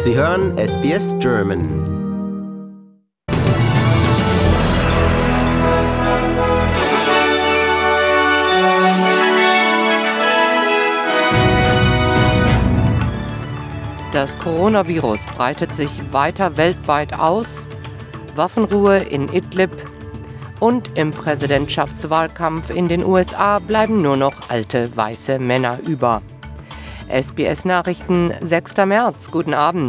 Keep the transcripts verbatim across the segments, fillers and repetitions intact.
Sie hören S B S German. Das Coronavirus breitet sich weiter weltweit aus, Waffenruhe in Idlib und im Präsidentschaftswahlkampf in den U S A bleiben nur noch alte weiße Männer über. S B S Nachrichten, sechster März. Guten Abend.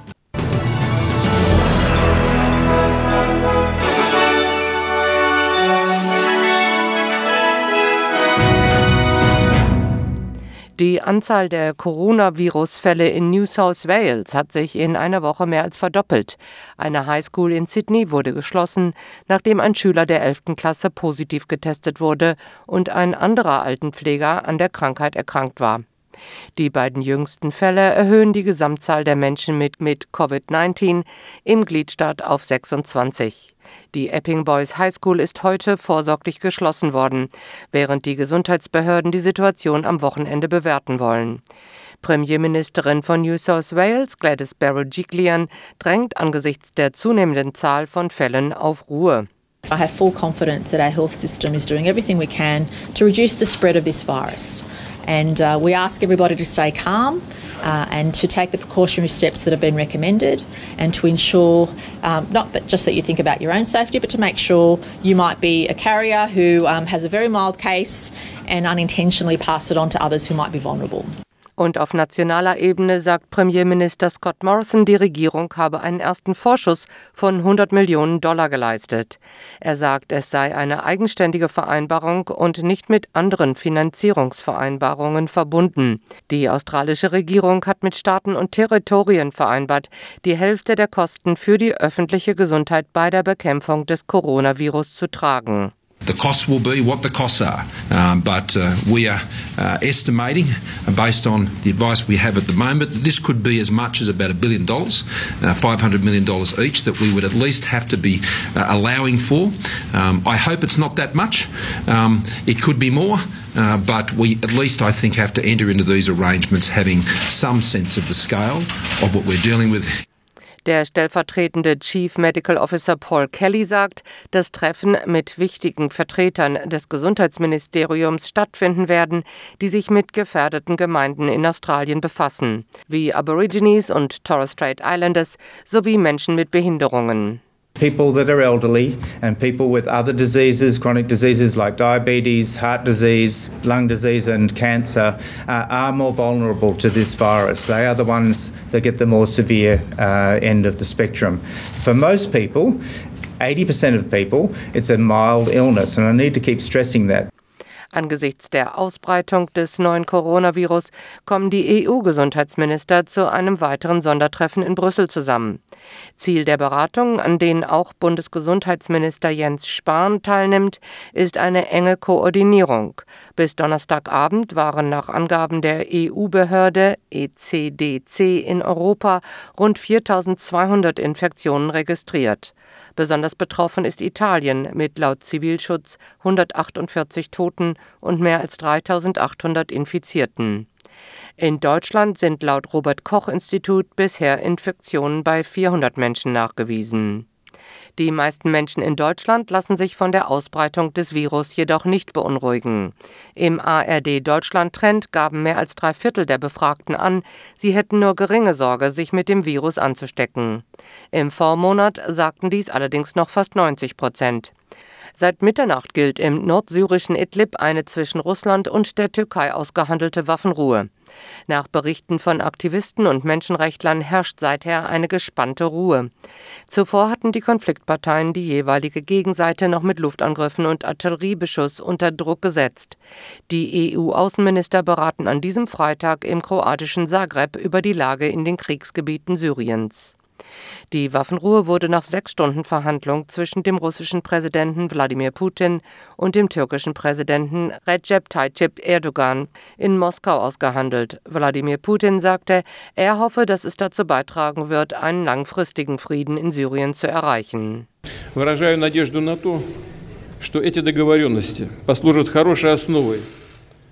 Die Anzahl der Coronavirus-Fälle in New South Wales hat sich in einer Woche mehr als verdoppelt. Eine Highschool in Sydney wurde geschlossen, nachdem ein Schüler der elften Klasse positiv getestet wurde und ein anderer Altenpfleger an der Krankheit erkrankt war. Die beiden jüngsten Fälle erhöhen die Gesamtzahl der Menschen mit, mit Covid neunzehn im Gliedstaat auf sechsundzwanzig. Die Epping Boys High School ist heute vorsorglich geschlossen worden, während die Gesundheitsbehörden die Situation am Wochenende bewerten wollen. Premierministerin von New South Wales, Gladys Berejiklian, drängt angesichts der zunehmenden Zahl von Fällen auf Ruhe. I have full confidence that our health system is doing everything we can to reduce the spread of this virus. And uh, we ask everybody to stay calm uh, and to take the precautionary steps that have been recommended and to ensure um, not that just that you think about your own safety, but to make sure you might be a carrier who um, has a very mild case and unintentionally pass it on to others who might be vulnerable. Und auf nationaler Ebene sagt Premierminister Scott Morrison, die Regierung habe einen ersten Vorschuss von hundert Millionen Dollar geleistet. Er sagt, es sei eine eigenständige Vereinbarung und nicht mit anderen Finanzierungsvereinbarungen verbunden. Die australische Regierung hat mit Staaten und Territorien vereinbart, die Hälfte der Kosten für die öffentliche Gesundheit bei der Bekämpfung des Coronavirus zu tragen. The costs will be what the costs are, um, but uh, we are uh, estimating, uh, based on the advice we have at the moment, that this could be as much as about a billion dollars, uh, five hundred million dollars each, that we would at least have to be uh, allowing for. Um, I hope it's not that much. Um, it could be more, uh, but we at least, I think, have to enter into these arrangements having some sense of the scale of what we're dealing with. Der stellvertretende Chief Medical Officer Paul Kelly sagt, dass Treffen mit wichtigen Vertretern des Gesundheitsministeriums stattfinden werden, die sich mit gefährdeten Gemeinden in Australien befassen, wie Aborigines und Torres Strait Islanders sowie Menschen mit Behinderungen. People that are elderly and people with other diseases, chronic diseases like diabetes, heart disease, lung disease and cancer uh, are more vulnerable to this virus. They are the ones that get the more severe uh, end of the spectrum. For most people, eighty percent of people, it's a mild illness, and I need to keep stressing that. Angesichts der Ausbreitung des neuen Coronavirus kommen die E U-Gesundheitsminister zu einem weiteren Sondertreffen in Brüssel zusammen. Ziel der Beratungen, an denen auch Bundesgesundheitsminister Jens Spahn teilnimmt, ist eine enge Koordinierung. Bis Donnerstagabend waren nach Angaben der E U-Behörde E C D C in Europa rund viertausendzweihundert Infektionen registriert. Besonders betroffen ist Italien mit laut Zivilschutz hundertachtundvierzig Toten und mehr als dreitausendachthundert Infizierten. In Deutschland sind laut Robert-Koch-Institut bisher Infektionen bei vierhundert Menschen nachgewiesen. Die meisten Menschen in Deutschland lassen sich von der Ausbreitung des Virus jedoch nicht beunruhigen. Im A R D-Deutschland-Trend gaben mehr als drei Viertel der Befragten an, sie hätten nur geringe Sorge, sich mit dem Virus anzustecken. Im Vormonat sagten dies allerdings noch fast neunzig Prozent. Seit Mitternacht gilt im nordsyrischen Idlib eine zwischen Russland und der Türkei ausgehandelte Waffenruhe. Nach Berichten von Aktivisten und Menschenrechtlern herrscht seither eine gespannte Ruhe. Zuvor hatten die Konfliktparteien die jeweilige Gegenseite noch mit Luftangriffen und Artilleriebeschuss unter Druck gesetzt. Die E U-Außenminister beraten an diesem Freitag im kroatischen Zagreb über die Lage in den Kriegsgebieten Syriens. Die Waffenruhe wurde nach sechs Stunden Verhandlung zwischen dem russischen Präsidenten Wladimir Putin und dem türkischen Präsidenten Recep Tayyip Erdogan in Moskau ausgehandelt. Wladimir Putin sagte, er hoffe, dass es dazu beitragen wird, einen langfristigen Frieden in Syrien zu erreichen. что эти договоренности послужат хорошей основой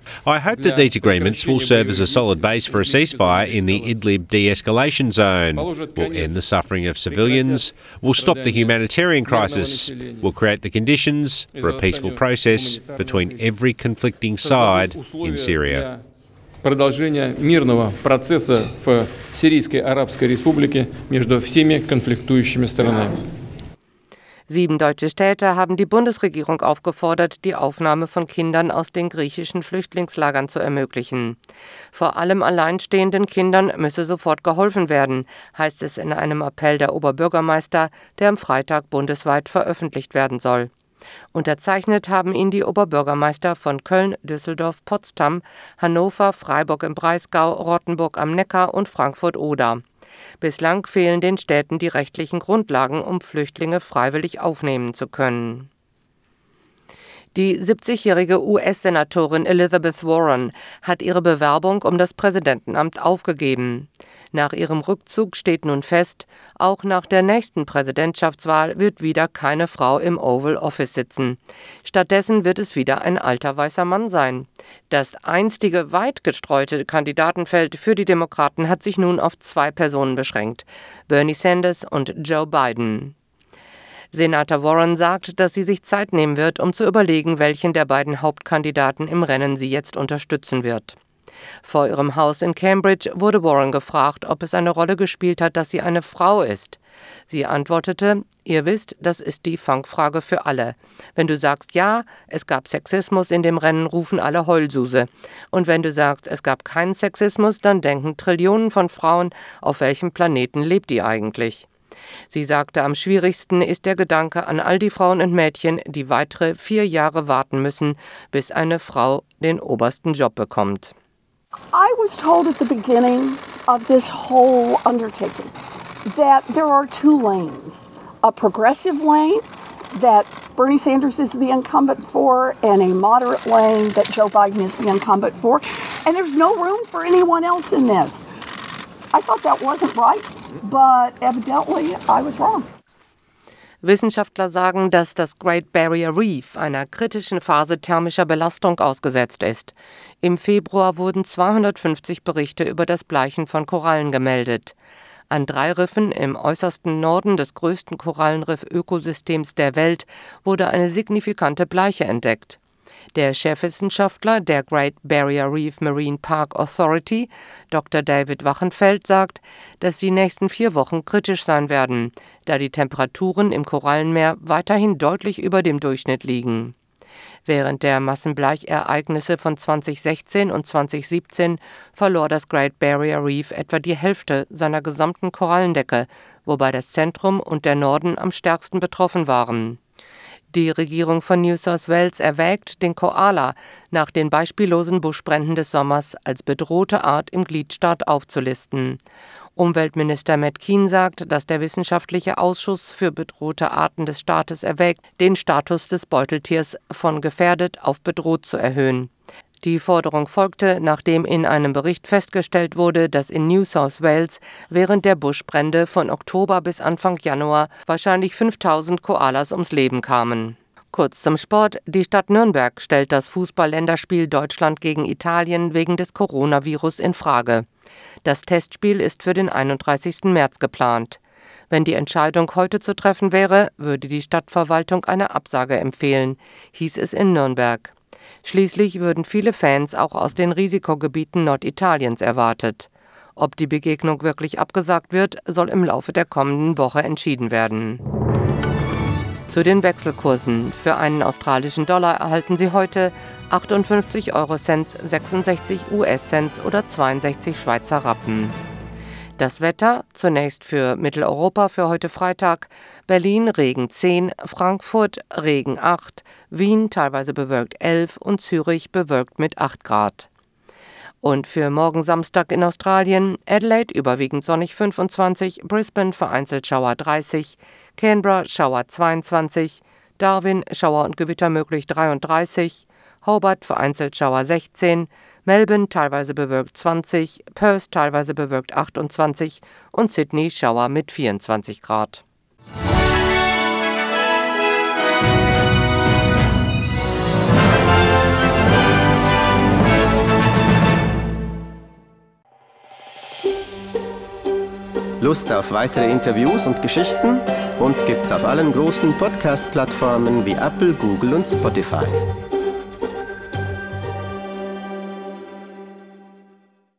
I hope that these agreements will serve as a solid base for a ceasefire in the Idlib de-escalation zone, will end the suffering of civilians, will stop the humanitarian crisis, will create the conditions for a peaceful process between every conflicting side in Syria. Продолжение мирного процесса в Сирийской Арабской Республике между всеми конфликтующими сторонами. Sieben deutsche Städte haben die Bundesregierung aufgefordert, die Aufnahme von Kindern aus den griechischen Flüchtlingslagern zu ermöglichen. Vor allem alleinstehenden Kindern müsse sofort geholfen werden, heißt es in einem Appell der Oberbürgermeister, der am Freitag bundesweit veröffentlicht werden soll. Unterzeichnet haben ihn die Oberbürgermeister von Köln, Düsseldorf, Potsdam, Hannover, Freiburg im Breisgau, Rottenburg am Neckar und Frankfurt-Oder. Bislang fehlen den Städten die rechtlichen Grundlagen, um Flüchtlinge freiwillig aufnehmen zu können. Die siebzigjährige U S-Senatorin Elizabeth Warren hat ihre Bewerbung um das Präsidentenamt aufgegeben. Nach ihrem Rückzug steht nun fest, auch nach der nächsten Präsidentschaftswahl wird wieder keine Frau im Oval Office sitzen. Stattdessen wird es wieder ein alter weißer Mann sein. Das einstige weit gestreute Kandidatenfeld für die Demokraten hat sich nun auf zwei Personen beschränkt: Bernie Sanders und Joe Biden. Senator Warren sagt, dass sie sich Zeit nehmen wird, um zu überlegen, welchen der beiden Hauptkandidaten im Rennen sie jetzt unterstützen wird. Vor ihrem Haus in Cambridge wurde Warren gefragt, ob es eine Rolle gespielt hat, dass sie eine Frau ist. Sie antwortete: Ihr wisst, das ist die Fangfrage für alle. Wenn du sagst, ja, es gab Sexismus in dem Rennen, rufen alle Heulsuse. Und wenn du sagst, es gab keinen Sexismus, dann denken Trillionen von Frauen, auf welchem Planeten lebt ihr eigentlich? Sie sagte, am schwierigsten ist der Gedanke an all die Frauen und Mädchen, die weitere vier Jahre warten müssen, bis eine Frau den obersten Job bekommt. I was told at the beginning of this whole undertaking that there are two lanes, a progressive lane that Bernie Sanders is the incumbent for and a moderate lane that Joe Biden is the incumbent for, and there's no room for anyone else in this. I thought that wasn't right, but evidently I was wrong. Wissenschaftler sagen, dass das Great Barrier Reef einer kritischen Phase thermischer Belastung ausgesetzt ist. Im Februar wurden zweihundertfünfzig Berichte über das Bleichen von Korallen gemeldet. An drei Riffen im äußersten Norden des größten Korallenriff-Ökosystems der Welt wurde eine signifikante Bleiche entdeckt. Der Chefwissenschaftler der Great Barrier Reef Marine Park Authority, Doktor David Wachenfeld, sagt, dass die nächsten vier Wochen kritisch sein werden, da die Temperaturen im Korallenmeer weiterhin deutlich über dem Durchschnitt liegen. Während der Massenbleichereignisse von zweitausendsechzehn und zweitausendsiebzehn verlor das Great Barrier Reef etwa die Hälfte seiner gesamten Korallendecke, wobei das Zentrum und der Norden am stärksten betroffen waren. Die Regierung von New South Wales erwägt, den Koala nach den beispiellosen Buschbränden des Sommers als bedrohte Art im Gliedstaat aufzulisten. Umweltminister Matt Kean sagt, dass der wissenschaftliche Ausschuss für bedrohte Arten des Staates erwägt, den Status des Beuteltiers von gefährdet auf bedroht zu erhöhen. Die Forderung folgte, nachdem in einem Bericht festgestellt wurde, dass in New South Wales während der Buschbrände von Oktober bis Anfang Januar wahrscheinlich fünftausend Koalas ums Leben kamen. Kurz zum Sport. Die Stadt Nürnberg stellt das Fußball-Länderspiel Deutschland gegen Italien wegen des Coronavirus in Frage. Das Testspiel ist für den einunddreißigsten März geplant. Wenn die Entscheidung heute zu treffen wäre, würde die Stadtverwaltung eine Absage empfehlen, hieß es in Nürnberg. Schließlich würden viele Fans auch aus den Risikogebieten Norditaliens erwartet. Ob die Begegnung wirklich abgesagt wird, soll im Laufe der kommenden Woche entschieden werden. Zu den Wechselkursen. Für einen australischen Dollar erhalten Sie heute achtundfünfzig Euro-Cents, sechsundsechzig U S-Cents oder zweiundsechzig Schweizer Rappen. Das Wetter zunächst für Mitteleuropa für heute Freitag: Berlin Regen zehn, Frankfurt Regen acht, Wien teilweise bewölkt elf und Zürich bewölkt mit acht Grad. Und für morgen Samstag in Australien: Adelaide überwiegend sonnig fünfundzwanzig, Brisbane vereinzelt Schauer dreißig, Canberra Schauer zweiundzwanzig, Darwin Schauer und Gewitter möglich dreiunddreißig, Hobart vereinzelt Schauer sechzehn, Melbourne teilweise bewölkt zwanzig, Perth teilweise bewölkt achtundzwanzig und Sydney Schauer mit vierundzwanzig Grad. Lust auf weitere Interviews und Geschichten? Uns gibt's auf allen großen Podcast-Plattformen wie Apple, Google und Spotify.